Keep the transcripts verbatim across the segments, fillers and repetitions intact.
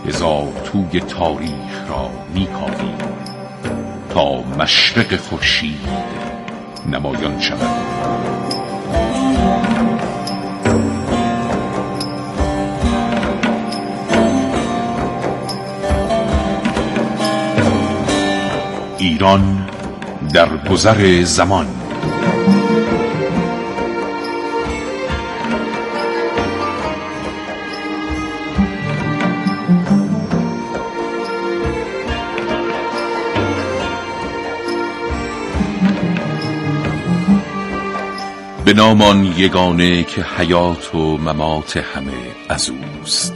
هزار توی تاریخ را می‌کاویم تا مشرق خورشید نمایان شود. ایران در گذر زمان. به نام آن یگانه که حیات و ممات همه از اوست.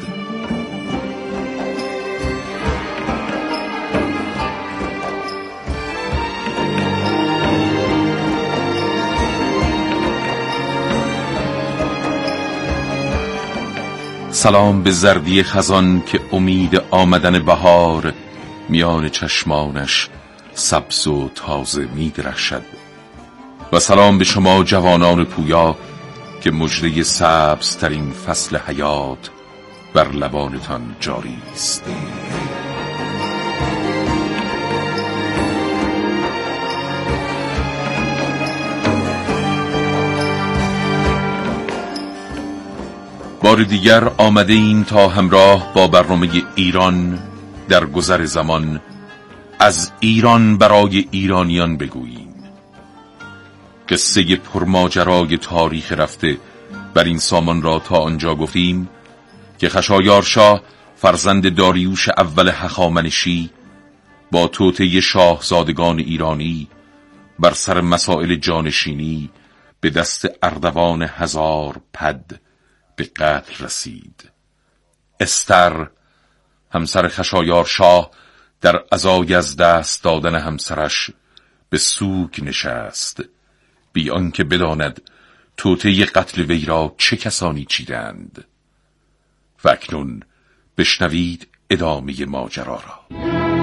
سلام به زردی خزان که امید آمدن بهار میان چشمانش سبز و تازه می درخشد. و سلام به شما جوانان پویا که مژده سبز ترین فصل حیات بر لبانتان جاری است. بار دیگر آمده ایم تا همراه با برنامه ایران در گذر زمان از ایران برای ایرانیان بگوییم. قصه پرماجرای تاریخ رفته بر این سامان را تا آنجا گفتیم که خشایارشاه فرزند داریوش اول هخامنشی با توطئه شاهزادگان ایرانی بر سر مسائل جانشینی به دست اردوان هزار پد به قتل رسید. استر همسر خشایارشاه در عزای از دست دادن همسرش به سوگ نشست بی آنکه بداند توطئه قتل وی را چه کسانی چیدند. و اکنون بشنوید ادامه ماجرا را.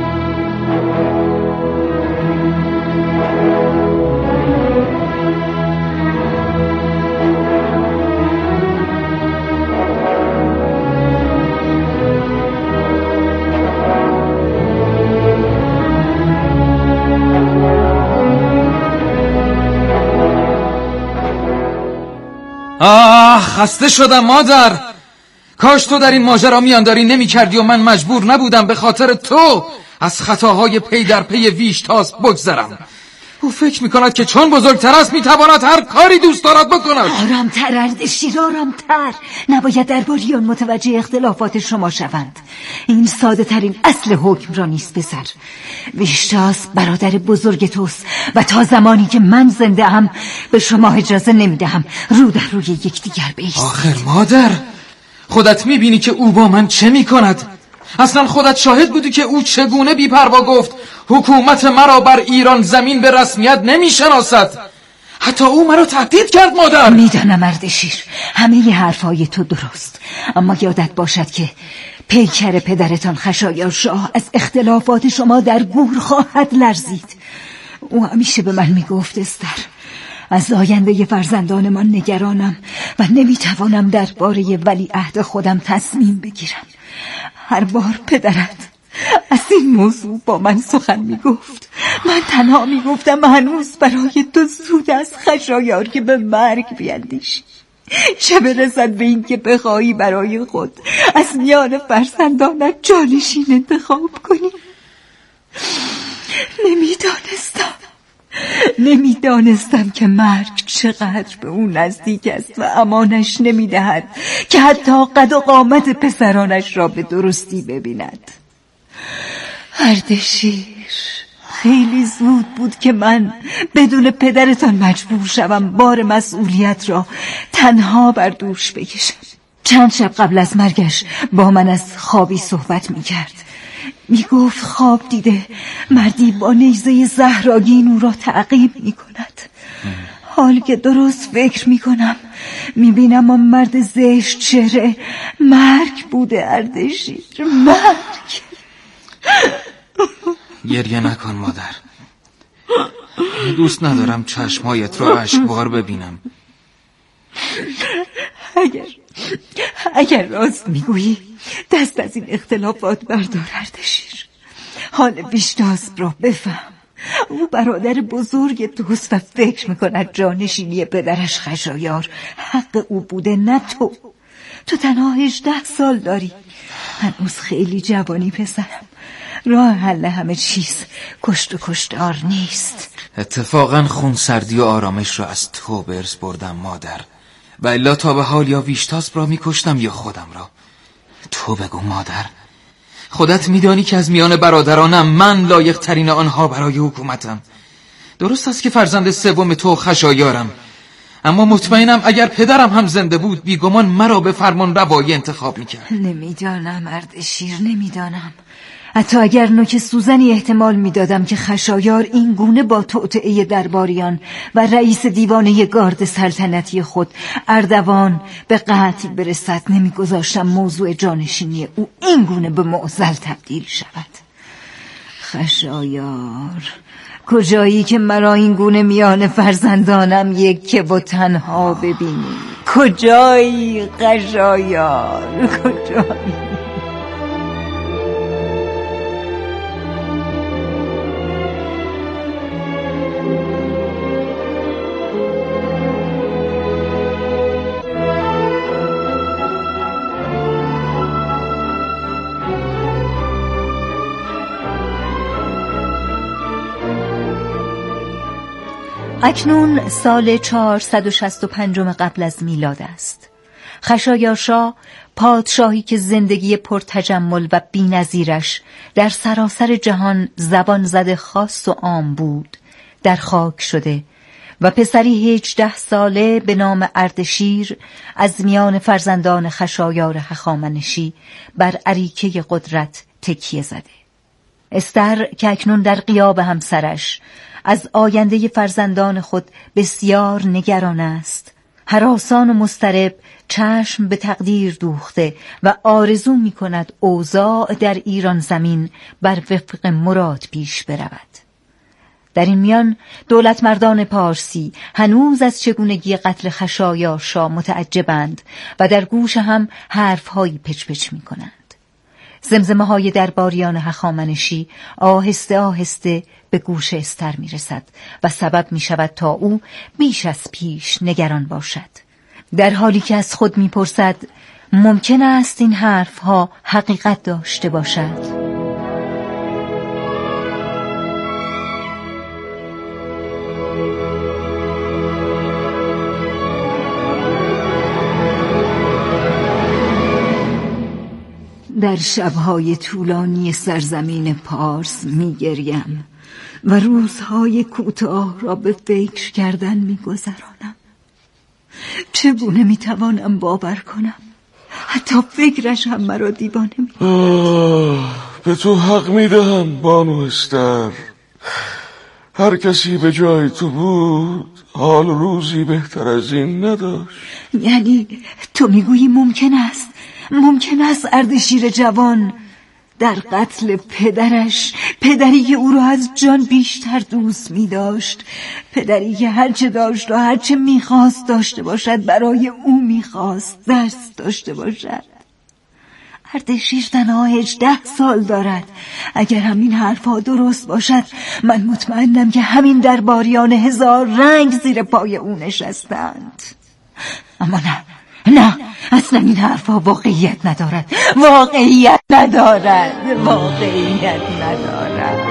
آه خسته شدم مادر. کاش تو در این ماجرا میانداری نمی کردی و من مجبور نبودم به خاطر تو از خطاهای پی در پی ویشتاس بگذرم. او فکر میکند که چون بزرگتر است میتواند هر کاری دوست دارد بکند. آرامتر اردشیر، آرامتر. نباید درباریان متوجه اختلافات شما شوند. این ساده ترین اصل حکم را نیست پسر. ویشتاس برادر بزرگ توست و تا زمانی که من زنده ام به شما اجازه نمیدهم رو در روی یکدیگر بایستید. آخر مادر خودت میبینی که او با من چه میکند؟ اصلا خودت شاهد بودی که او چگونه بی‌پروا گفت حکومت مرا بر ایران زمین به رسمیت نمیشناسد. حتی او مرا تهدید کرد مادر. میدانم اردشیر، همه حرفای تو درست، اما یادت باشد که پیکر پدرتان خشایارشاه از اختلافات شما در گور خواهد لرزید. او همیشه به من میگفت استر، از آینده فرزندانمان نگرانم و نمیتوانم درباره ولیعهد خودم تصمیم بگیرم. هر بار پدرت از این موضوع با من سخن میگفت من تنها میگفتم هنوز برای تو زود از خشایار که به مرگ بیندیشی، چه برسد به این که بخواهی برای خود از میان فرزندانت جانشین انتخاب کنی. نمیدانستم نمیدانستم که مرگ چقدر به اون نزدیک است و امانش نمیدهد که حتی قد و قامت پسرانش را به درستی ببیند. اردشیر، خیلی زود بود که من بدون پدرتان مجبور شوم بار مسئولیت را تنها بر دوش بکشم. چند شب قبل از مرگش با من از خوابی صحبت میکرد. میگفت خواب دیده مردی با نیزه زهرآگین او را تعقیب میکند. حال که درست فکر میکنم میبینم آن مرد زشت چهره مرگ بوده. اردشیر، مرگ. گریه نکن مادر، دوست ندارم چشمهایت را اشکبار ببینم. اگر اگر راست میگویی دست از این اختلافات بردار اردشیر. حال ویشتاسپ را بفهم. او برادر بزرگ توست و فکر میکند جانشینی پدرش خشایار حق او بوده، نه تو. تو تنها هجده سال داری. هنوز خیلی جوانی پسرم. راه حل همه چیز کشت و کشتار نیست. اتفاقا خونسردی و آرامش را از تو برز بردم مادر، و الا تا به حال یا ویشتاسپ را میکشتم یا خودم را. تو بگو مادر، خودت میدانی که از میان برادرانم من لایق ترین آنها برای حکومتم. درست است که فرزند سوم تو خشایارم، اما مطمئنم اگر پدرم هم زنده بود بیگمان مرا به فرمان روایی انتخاب میکرد. نمیدانم اردشیر، نمیدانم. حتی اگر نوک سوزنی احتمال میدادم که خشایار این گونه با توطئه درباریان و رئیس دیوانه گارد سلطنتی خود اردوان به قتل برسد، نمیگذاشتم موضوع جانشینی او این گونه به معضل تبدیل شود. خشایار، کجایی که مرا این گونه میان فرزندانم یکه و تنها ببینی؟ کجایی خشایار، کجایی؟ اکنون سال چهارصد و شصت و پنج قبل از میلاد است. خشایارشا، پادشاهی که زندگی پرتجمل و بی‌نظیرش در سراسر جهان زبان زده خاص و عام بود، در خاک شده و پسری هجده ساله به نام اردشیر از میان فرزندان خشایار هخامنشی بر اریکه قدرت تکیه زده. استر که اکنون در غیاب همسرش از آینده فرزندان خود بسیار نگران است، هراسان و مضطرب چشم به تقدیر دوخته و آرزو می کند اوضاع در ایران زمین بر وفق مراد پیش برود. در این میان دولت مردان پارسی هنوز از چگونگی قتل خشایارشا متعجبند و در گوش هم حرفهایی پچ پچ می کنند. زمزمه های درباریان هخامنشی آهسته آهسته به گوش استر می رسد و سبب می شود تا او بیش از پیش نگران باشد، در حالی که از خود می پرسد ممکن است این حرف ها حقیقت داشته باشد. در شبهای طولانی سرزمین پارس می گریم و روزهای کوتاه را به فکر کردن می گذرانم. چگونه می توانم باور کنم؟ حتی فکرش هم مرا دیوانه می کنم. به تو حق می دهم بانو استر. هر کسی به جای تو بود حال روزی بهتر از این نداشت. یعنی تو میگویی ممکن است ممکن است اردشیر جوان در قتل پدرش، پدری که او را از جان بیشتر دوست می داشت، پدری که هرچه داشت و هرچه می خواست داشته باشد برای او می خواست دست داشته باشد. اردشیر تنها هجده سال دارد. اگر همین حرفها درست باشد من مطمئنم که همین درباریان هزار رنگ زیر پای او نشستند. اما نه نه، اصلا این حرفا واقعیت ندارد، واقعیت ندارد، واقعیت ندارد.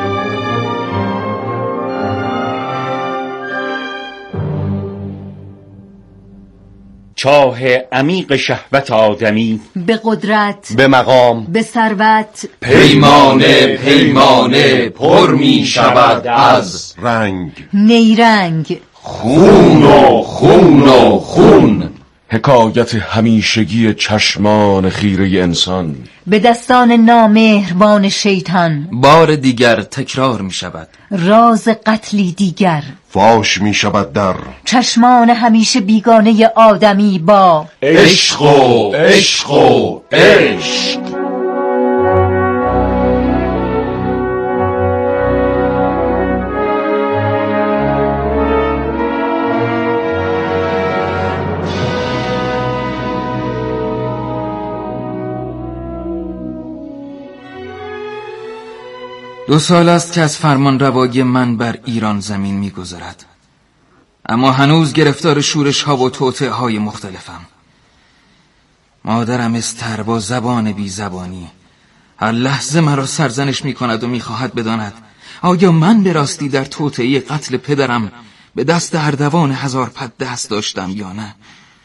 چاه عمیق شهوت آدمی به قدرت، به مقام، به ثروت، پیمانه پیمانه پر می شود از رنگ، نیرنگ، خون و خون و خون. حکایت همیشگی چشمان خیره انسان به دستان نامهربان شیطان بار دیگر تکرار می شود. راز قتلی دیگر فاش می شود در چشمان همیشه بیگانه آدمی با عشق و عشق و عشق. دو سال است که از فرمان روایی من بر ایران زمین می گذرد، اما هنوز گرفتار شورش ها و توطئه های مختلفم. مادرم استر با زبان بی زبانی هر لحظه مرا سرزنش می کند و می خواهد بداند آیا من به راستی در توطئه قتل پدرم به دست اردوان هزار پد دست داشتم یا نه.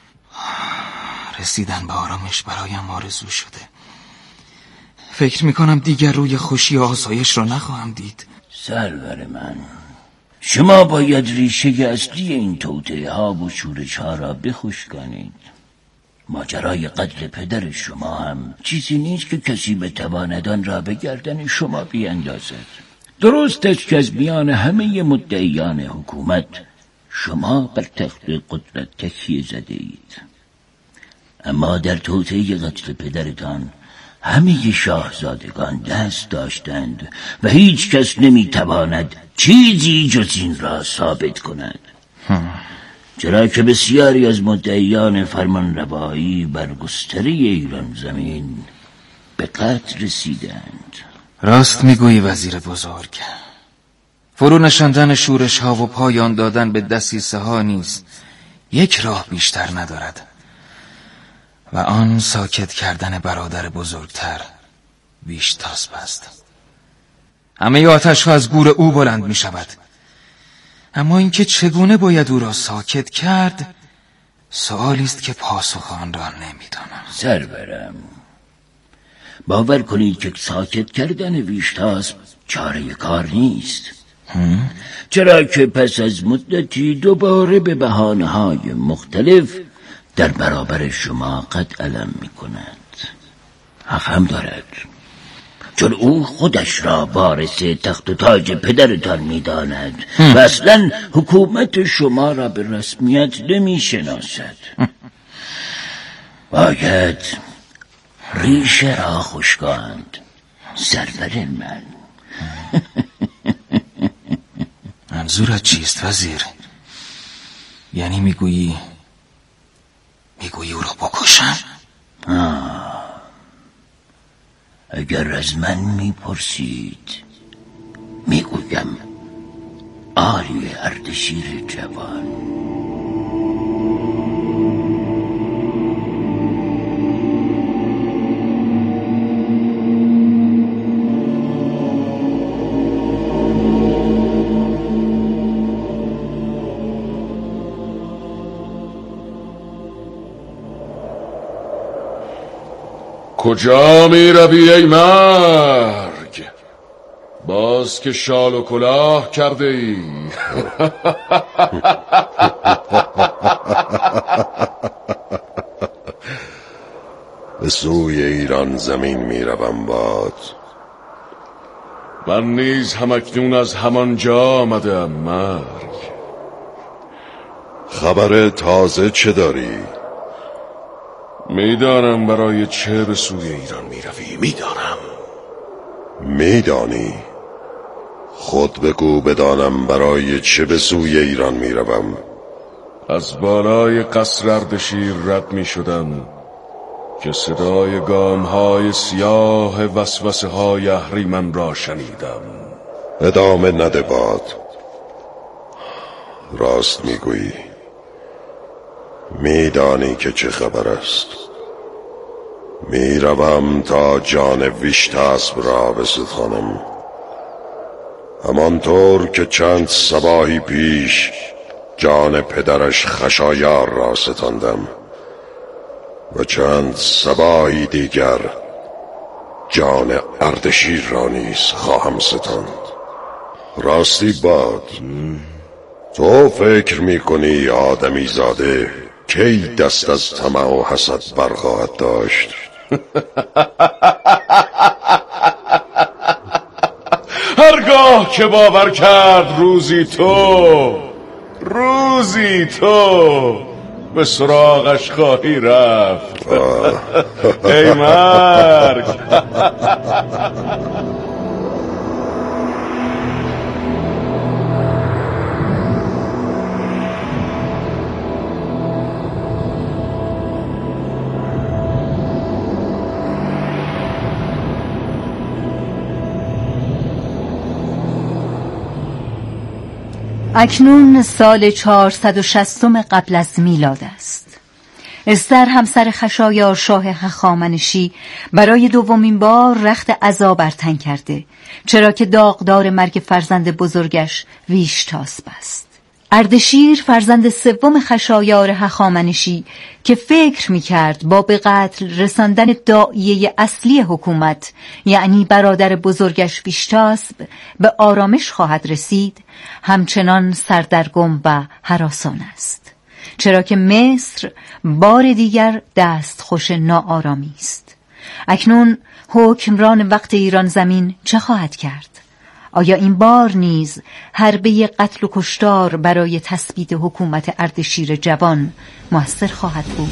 رسیدن به آرامش برایم آرزو شده. فکر می کنم دیگر روی خوشی و آسایش را نخواهم دید. سرور من، شما باید ریشه اصلی این توطئه ها و شورش ها را بخشکانید. ماجرای قتل پدر شما هم چیزی نیست که کسی بتواند آن را به گردن شما بیندازد. درست است که از میان همه مدعیان حکومت شما بر تخت قدرت تکیه زده اید، اما در توطئه قتل پدرتان همه شاهزادگان دست داشتند و هیچ کس نمیتواند چیزی جز این را ثابت کند. چرا که بسیاری از مدعیان فرمانروایی بر گستره ایران زمین به قتل رسیدند. راست میگویی وزیر بزرگ. فرو نشاندن شورش ها و پایان دادن به دسیسه ها نیز یک راه بیشتر ندارد و آن ساکت کردن برادر بزرگتر ویشتاسپ است. همه آتش ها از گور او بلند می شود، اما اینکه چگونه باید او را ساکت کرد سوالی است که پاسخ آن را نمیدانم. سرورم، باور کنید که ساکت کردن ویشتاسپ چاره کار نیست. هم؟ چرا که پس از مدتی دوباره به بهانه‌های مختلف در برابر شما قد علم می کند. حق هم دارد، چون او خودش را وارث تخت و تاج پدرتان می داند و اصلا حکومت شما را به رسمیت نمی شناسد. باید ریشه را خشکاند سرور من. منظورت چیست وزیر؟ یعنی میگویی میگویی او را بکشم؟ آه. اگر از من میپرسید میگویم آری اردشیر جوان. کجا می روی ای مرگ؟ باز که شال و کلاه کرده ای. به سوی ایران زمین می روم باد. من نیز همکنون از همان جا آمدم مرگ. خبر تازه چه داری؟ میدانم برای چه به سوی ایران می روی. میدانم. میدانی؟ خود بگو بدانم برای چه به سوی ایران می روم. از بالای قصر اردشیر رد می شدم که صدای گام های سیاه وسوسه های اهریمن را شنیدم. ادامه نده باد. راست میگویی. میدانی که چه خبر است. میروم تا جان ویشتاسپ را بستانم، همانطور که چند صباحی پیش جان پدرش خشایار را ستاندم و چند صباحی دیگر جان اردشیر را نیز خواهم ستاند. راستی باد، تو فکر میکنی آدمی زاده کی دست از طمع و حسد برخواهد داشت؟ هرگاه که باور کرد روزی تو روزی تو به سراغش خواهی رفت. ای مرگ. اکنون سال چهارصد و شصت قبل از میلاد است. استر همسر خشایار شاه هخامنشی برای دومین بار رخت عزا بر تن کرده، چرا که داغدار مرگ فرزند بزرگش ویشتاسپ است. اردشیر فرزند سوم خشایار هخامنشی که فکر می‌کرد با به قتل رساندن داعیه اصلی حکومت یعنی برادر بزرگش ویشتاسپ به آرامش خواهد رسید، همچنان سردرگم و هراسان است، چرا که مصر بار دیگر دستخوش ناآرامی است. اکنون حکمران وقت ایران زمین چه خواهد کرد؟ آیا این بار نیز حربه قتل و کشتار برای تثبیت حکومت اردشیر جوان مؤثر خواهد بود؟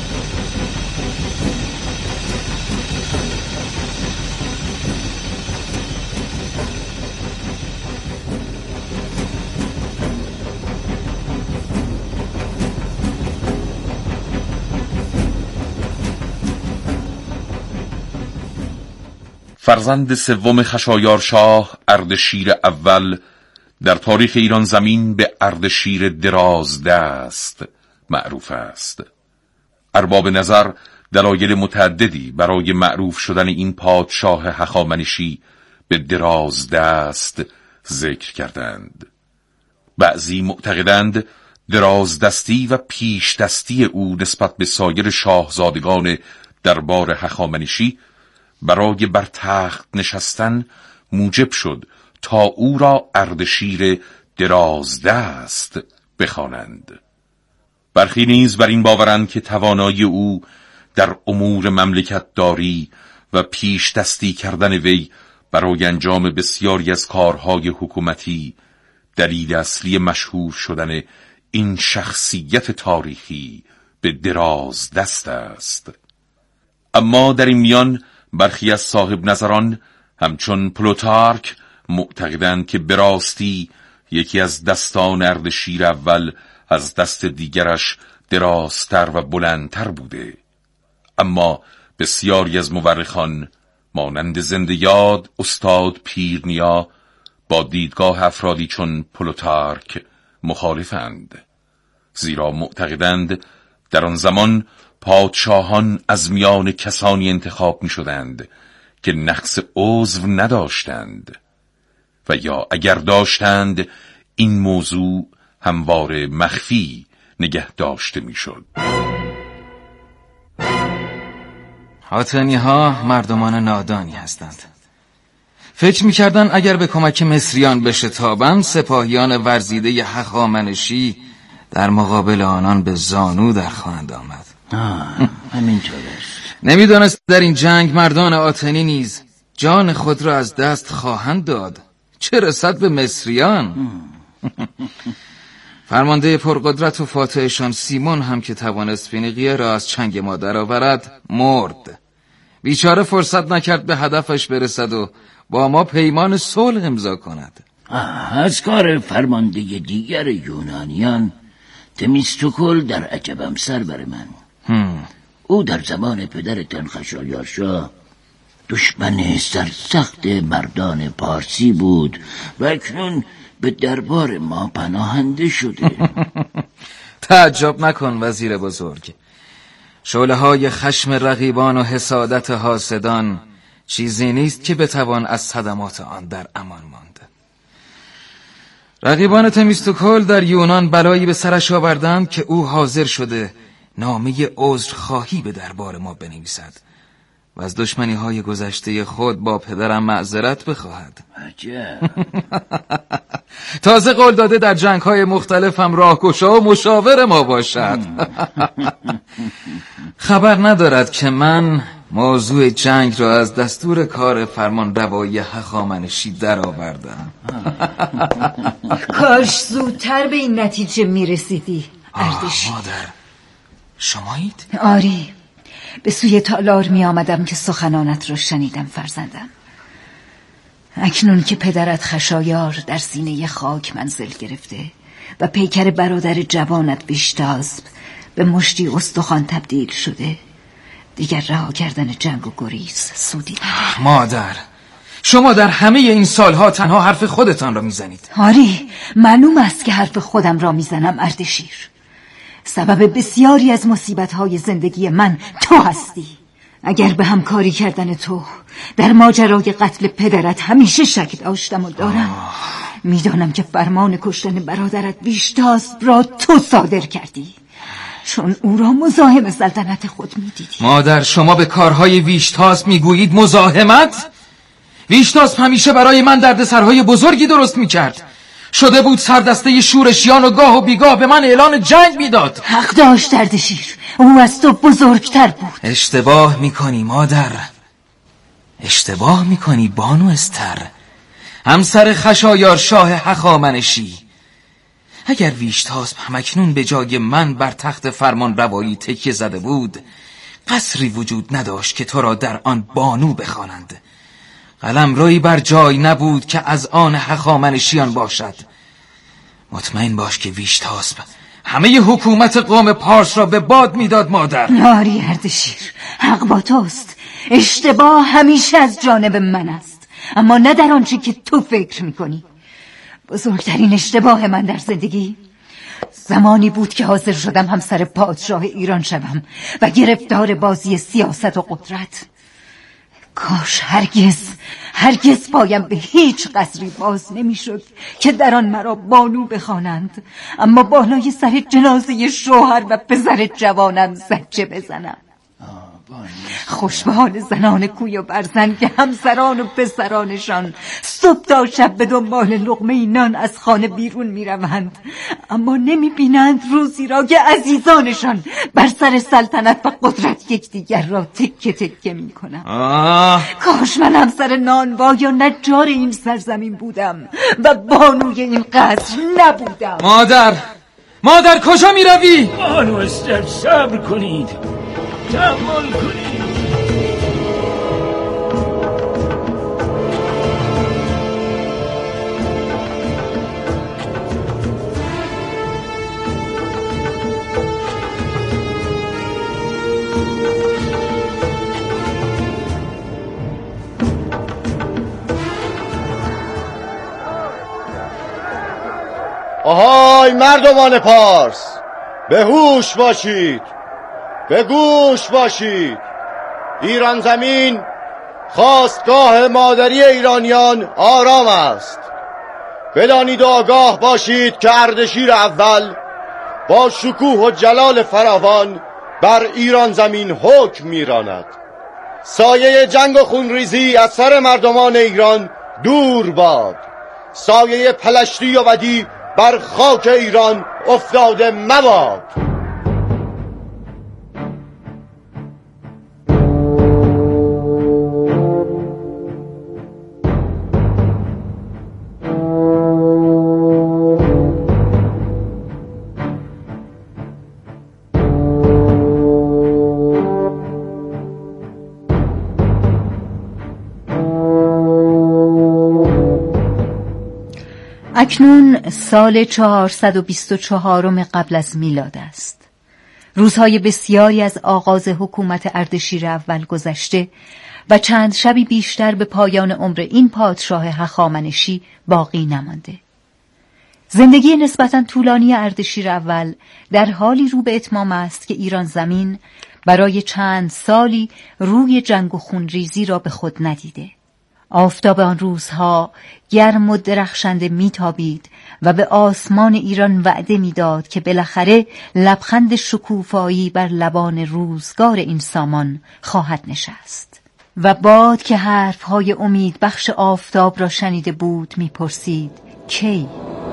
فرزند سوم خشایار شاه اردشیر اول در تاریخ ایران زمین به اردشیر درازدست معروف است. ارباب نظر دلایل متعددی برای معروف شدن این پادشاه هخامنشی به درازدست ذکر کردند. بعضی معتقدند درازدستی و پیشدستی او نسبت به سایر شاهزادگان دربار هخامنشی برای بر تخت نشستن موجب شد تا او را اردشیر درازدست بخوانند. برخی نیز بر این باورند که توانایی او در امور مملکت داری و پیش دستی کردن وی برای انجام بسیاری از کارهای حکومتی دلیل اصلی مشهور شدن این شخصیت تاریخی به درازدست است. اما در این میان برخی از صاحب نظران همچون پلوتارک معتقدند که براستی یکی از دستان اردشیر اول از دست دیگرش درازتر و بلندتر بوده. اما بسیاری از مورخان مانند زنده یاد استاد پیرنیا با دیدگاه افرادی چون پلوتارک مخالفند، زیرا معتقدند در آن زمان پادشاهان از میان کسانی انتخاب می شدند که نقص عضو نداشتند و یا اگر داشتند این موضوع همواره مخفی نگه داشته می شد. آتنی ها مردمان نادانی هستند. فکر می کردن اگر به کمک مصریان بشتابند سپاهیان ورزیده هخامنشی در مقابل آنان به زانو در خواهند آمد. همینطور است. نمیدانست در این جنگ مردان آتنی نیز جان خود را از دست خواهند داد، چه رسد به مصریان. فرمانده پرقدرت و فاتحشان سیمون هم که توانست فینیقیه را از چنگ ما درآورد مرد. بیچاره فرصت نکرد به هدفش برسد و با ما پیمان صلح امضا کند. از کار فرمانده دیگر یونانیان تمیستوکل در عجبم سر بر من. هم. او در زمان پدرتان خشایار شاه دشمن سرسخت مردان پارسی بود و اکنون به دربار ما پناهنده شده. تعجب نکن وزیر بزرگ، شعله های خشم رقیبان و حسادت حاسدان چیزی نیست که بتوان از صدمات آن در امان ماند. رقیبان تمیستوکل در یونان بلایی به سرش آوردند که او حاضر شده نامه عذرخواهی به دربار ما بنویسد و از دشمنی های گذشته خود با پدرم معذرت بخواهد. عجب. تازه قول داده در جنگ های مختلف هم راهگشا و مشاور ما باشد. خبر ندارد که من موضوع جنگ را از دستور کار فرمان روایی هخامنشی در آوردم. کاش زودتر به این نتیجه می رسیدی اردشیر. مادر شمایید؟ آری، به سوی تالار می آمدم که سخنانت را شنیدم فرزندم. اکنون که پدرت خشایار در سینه خاک منزل گرفته و پیکر برادر جوانت ویشتاسپ به مشتی استخوان تبدیل شده، دیگر رها کردن جنگ و گریز سودی نداره. مادر شما در همه این سالها تنها حرف خودتان را میزنید. آری، معلوم است که حرف خودم را میزنم اردشیر. سبب بسیاری از مصیبت‌های زندگی من تو هستی. اگر به همکاری کردن تو در ماجرای قتل پدرت همیشه شک داشتم و دارم، میدانم که فرمان کشتن برادرت ویشتاسپ را تو صادر کردی، چون او را مزاحم سلطنت خود میدیدی. مادر، شما به کارهای ویشتاسپ میگویید مزاحمت؟ ویشتاسپ همیشه برای من دردسرهای بزرگی درست میکرد. شده بود سردسته شورشیان و گاه و بیگاه به من اعلان جنگ میداد. حق داشت اردشیر، او از تو بزرگتر بود. اشتباه میکنی مادر، اشتباه میکنی بانو استر، همسر خشایار شاه هخامنشی. اگر ویشتاسپ همکنون به جای من بر تخت فرمان روایی تکیه زده بود، قصری وجود نداشت که تو را در آن بانو بخوانند. قلمرویی بر جای نبود که از آن هخامنشیان باشد. مطمئن باش که ویشتاسپ همه حکومت قوم پارس را به باد میداد مادر. آری اردشیر، حق با توست. اشتباه همیشه از جانب من است، اما نه در آنچه که تو فکر میکنی. بزرگترین اشتباه من در زندگی زمانی بود که حاضر شدم همسر پادشاه ایران شوم و گرفتار بازی سیاست و قدرت. کاش هرگز هرگز پایم به هیچ قصری باز نمیشد که در آن مرا بانو بخوانند، اما بالای سر جنازه شوهر و پسر جوانم زجه بزنم. خوش به حال زنان کوی و برزن که همسران و پسرانشان صبح تا شب به دنبال لقمه نان از خانه بیرون می روند، اما نمی بینند روزی را که عزیزانشان بر سر سلطنت و قدرت یکدیگر را تکه تکه می کنند. کاش من همسر نانوا یا نجار این سرزمین بودم و بانوی این قصر نبودم. مادر، مادر کجا می روی؟ بانو استر، صبر کنید، تحمل کنید. آهای مردمان پارس، به هوش باشید، به گوش باشید. ایران زمین خاستگاه مادری ایرانیان آرام است. بدانید و آگاه باشید که اردشیر اول با شکوه و جلال فراوان بر ایران زمین حکم میراند. سایه جنگ و خونریزی از سر مردمان ایران دور باد. سایه پلشتی و بدی بر خاک ایران افتاده مباد. اکنون سال چهارصد و بیست و چهارم قبل از میلاد است. روزهای بسیاری از آغاز حکومت اردشیر اول گذشته و چند شبی بیشتر به پایان عمر این پادشاه هخامنشی باقی نمانده. زندگی نسبتاً طولانی اردشیر اول در حالی رو به اتمام است که ایران زمین برای چند سالی روی جنگ و خونریزی را به خود ندیده. آفتاب آن روزها گرم و درخشنده میتابید و به آسمان ایران وعده میداد که بالاخره لبخند شکوفایی بر لبان روزگار این سامان خواهد نشست. و باد که حرفهای امید بخش آفتاب را شنیده بود میپرسید کی؟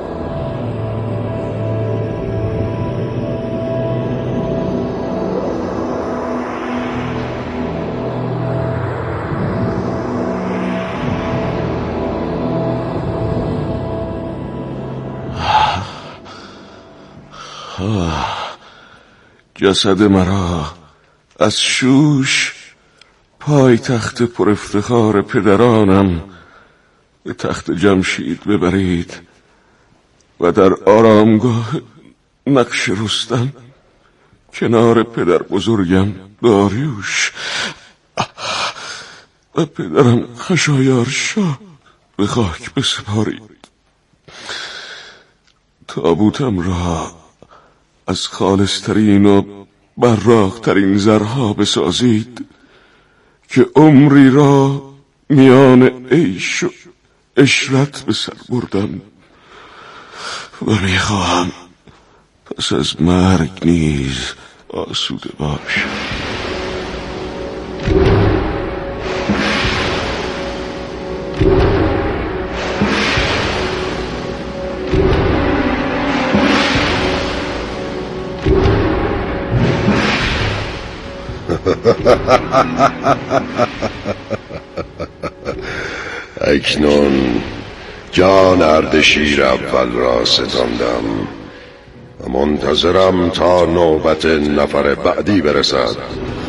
جسد مرا از شوش پای تخت پر افتخار پدرانم به تخت جمشید ببرید و در آرامگاه نقش رستم کنار پدر بزرگم داریوش و پدرم خشایار شاه به خاک بسپارید. تابوتم را از خالصترین و براقترین زرها بسازید که عمری را میان عیش و عشرت به سر بردم و میخواهم پس از مرگ نیز آسوده باشم. اکنون جان اردشیر اول را ستاندم و منتظرم تا نوبت نفر بعدی برسد.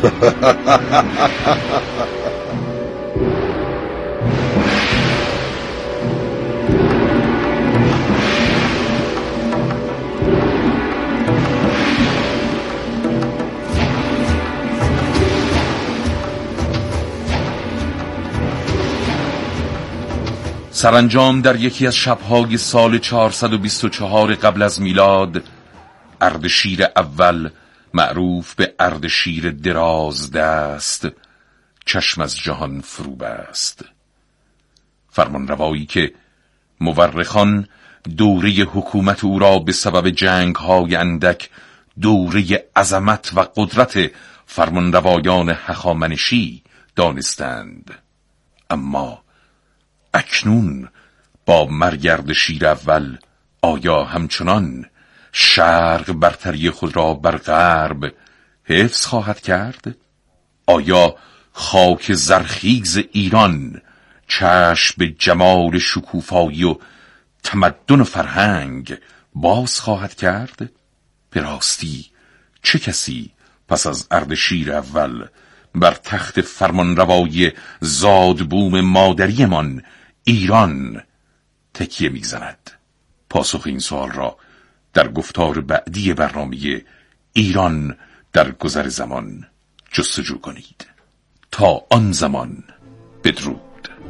سرانجام در یکی از شبهای سال چهارصد و بیست و چهار قبل از میلاد، اردشیر اول معروف به اردشیر دراز دست چشم از جهان فرو بست. فرمانروایی که مورخان دوره حکومت او را به سبب جنگ‌های اندک دوره عظمت و قدرت فرمانروایان هخامنشی دانستند، اما اکنون با مرگ اردشیر اول آیا همچنان شرق برتری خود را بر غرب حفظ خواهد کرد؟ آیا خاک زرخیز ایران چشم به جمال شکوفایی و تمدن و فرهنگ باز خواهد کرد؟ به راستی چه کسی پس از اردشیر اول بر تخت فرمانروایی زادبوم مادریمان ایران تکیه می‌زند؟ پاسخ این سوال را در گفتار بعدی برنامه ایران در گذر زمان جستجو کنید. تا آن زمان بدرود.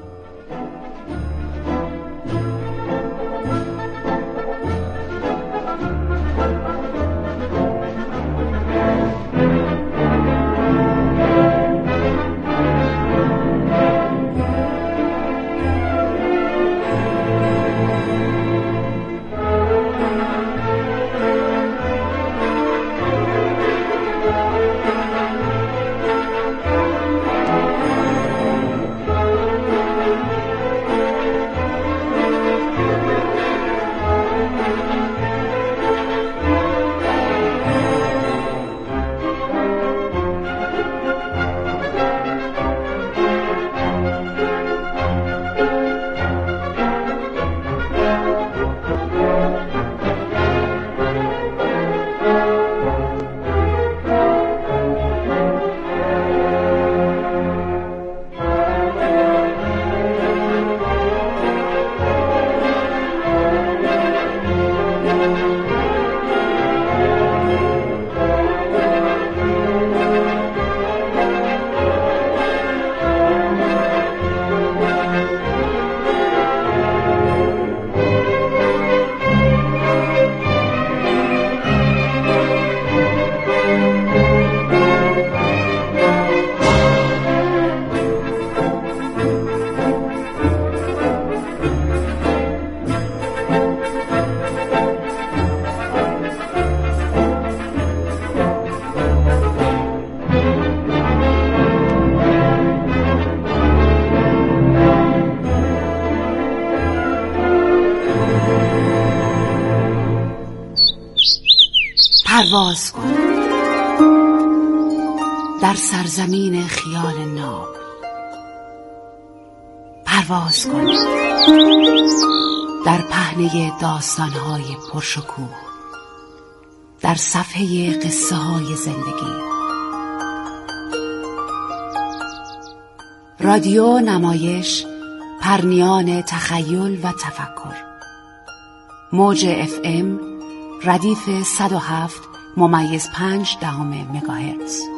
پرواز کن در سرزمین خیال ناب، پرواز کن در پهنه داستانهای پرشکوه، در صفحه قصه های زندگی. رادیو نمایش، پرنیان تخیل و تفکر. موج اف ام ردیف صد و هفت ممیز پنج دهم مگاهرتز.